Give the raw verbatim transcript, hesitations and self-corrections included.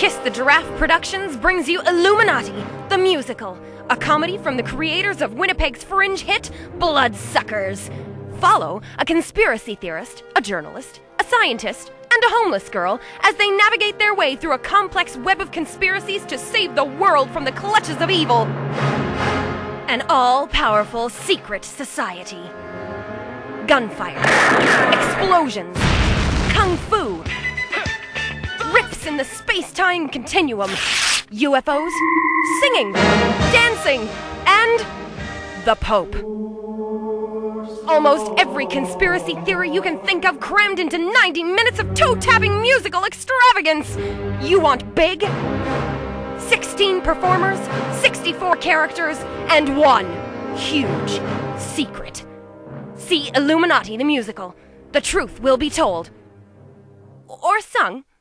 Kiss the Giraffe Productions brings you Illuminati, the musical, a comedy from the creators of Winnipeg's fringe hit, Bloodsuckers. Follow a conspiracy theorist, a journalist, a scientist, and a homeless girl as they navigate their way through a complex web of conspiracies to save the world from the clutches of evil. An all-powerful secret society. Gunfire, explosions, kung fu, rips in the space-time continuum, U F Os, singing, dancing, and the Pope. Almost every conspiracy theory you can think of crammed into ninety minutes of toe-tapping musical extravagance. You want big? sixteen performers, sixty-four characters, and one huge secret. See Illuminati the musical. The truth will be told. Or sung.